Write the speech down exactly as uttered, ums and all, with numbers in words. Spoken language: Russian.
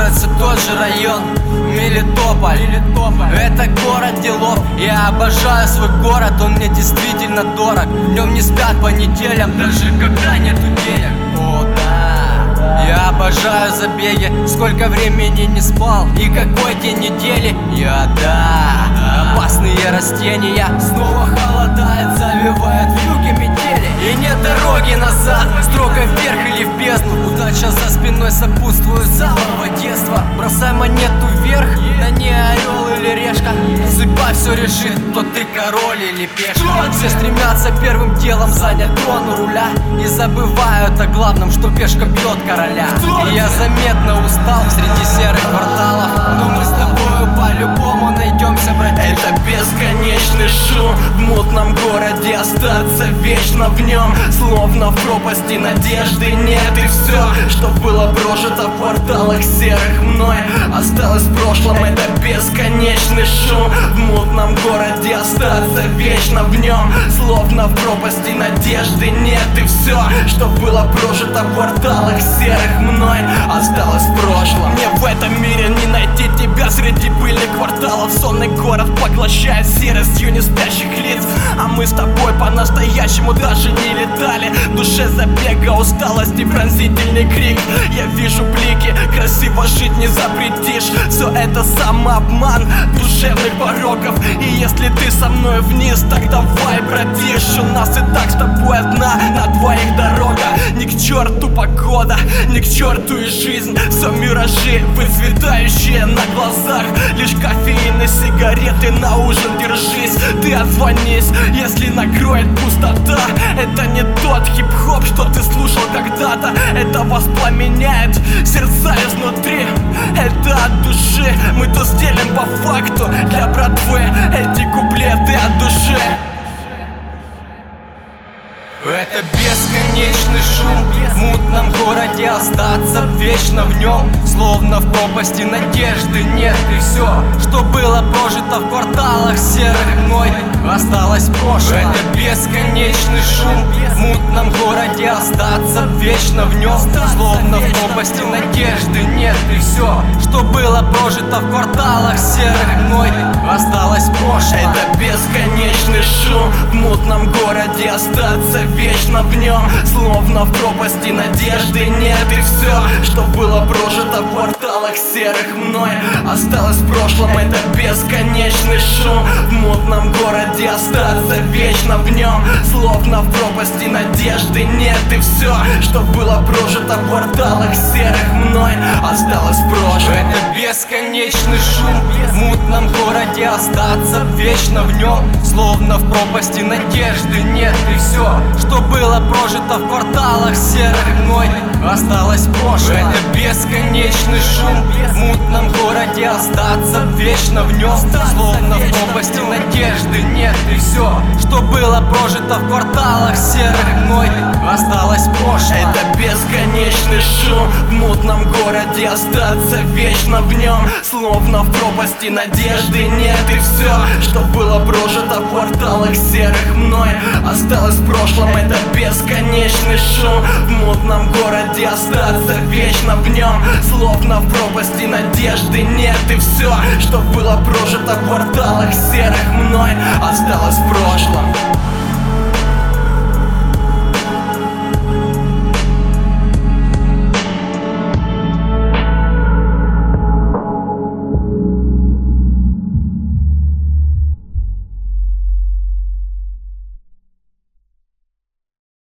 становится тот же район Мелитополь. Это город делов. Я обожаю свой город, он мне действительно дорог. В нем не спят по неделям, даже когда нету денег. О, да. Я обожаю забеги, сколько времени не спал и какой день недели. Я, да. Опасные растения снова холодает, завивает вьюги метели. И нет дороги назад, строго вверх или в бездну. Удача за спиной сопутствует с самого детства. Бросай монету вверх, да не орел или решка. Судьба все решит, то ты король или пешка. Все стремятся первым делом занять трон у руля и забывают о главном, что пешка бьет короля. И я заметно устал среди серых кварталов, но мы с тобою по-любому найдемся, братишка. Это бесконечный шум в мутном городе, остаться вечно в нем, словно в пропасти надежды нет. И все, что было прожито в кварталах серых мной, осталось в прошлом. Это бесконечный шум в мутном городе, остаться вечно в нем, словно в пропасти надежды нет. И все, что было прожито в кварталах серых мной, осталось в прошлом. Мне в этом мире не найти тебя среди пыльных кварталов. Сонный город поглощает серостью неспящих лиц, а мы с тобой по-настоящему даже не летали. В душе забега усталость и пронзительный крик. Я вижу блики, красиво жить не запретишь. Все это самообман душевных пороков. И если ты со мной вниз, так давай, братиш. У нас и так с тобой одна на двоих дорога. Ни к черту погода, ни к черту и жизнь. Все миражи, выцветающие на глазах. Лишь кофеин и сигареты на ужин держись. Ты отзвонись, если накроет пустота. Это не тот хип-хоп, что ты слушал когда-то. Это воспламеняет сердца изнутри. Это от души, мы то сделаем по факту. Для братвы эти куплеты от души. Это бесконечный шум в мутном городе, остаться вечно в нем, словно в пропасти надежды нет. И все, что было прожито в кварталах серых мной, осталось в прошлом. Это бесконечный шум в мутном городе, остаться вечно в нем, словно в пропасти надежды нет. И все, что было прожито в кварталах серых мной, осталось в прошлом. Это бесконечный шум в мутном городе, остаться вечно в нем, словно в пропасти надежды нет. И все, что было прожито в кварталах серых мной, осталось в прошлом. Это бесконечный шум в мутном городе, остаться вечно в нем, словно в пропасти надежды нет. И все, что было прожито в кварталах серых мной, осталось в прошлом. Это бесконечный шум в мутном городе, остаться вечно в нем, словно в пропасти надежды нет. И все, что было прожито в кварталах серых мной, осталось в прошлом. Это бесконечный шум в мутном городе, остаться вечно в нем, словно в пропасти надежды нет. И все, что было прожито в кварталах серых мной, осталось в прошлом. Это бесконечный шум в мутном городе, остаться вечно в нем, словно в пропасти надежды нет. И все, что было прожито в кварталах серых мной, осталось в прошлом. Это бесконечный шум в мутном городе, остаться вечно в нем, словно в пропасти надежды нет. И все, что было прожито в кварталах серых мной, осталось в прошлом.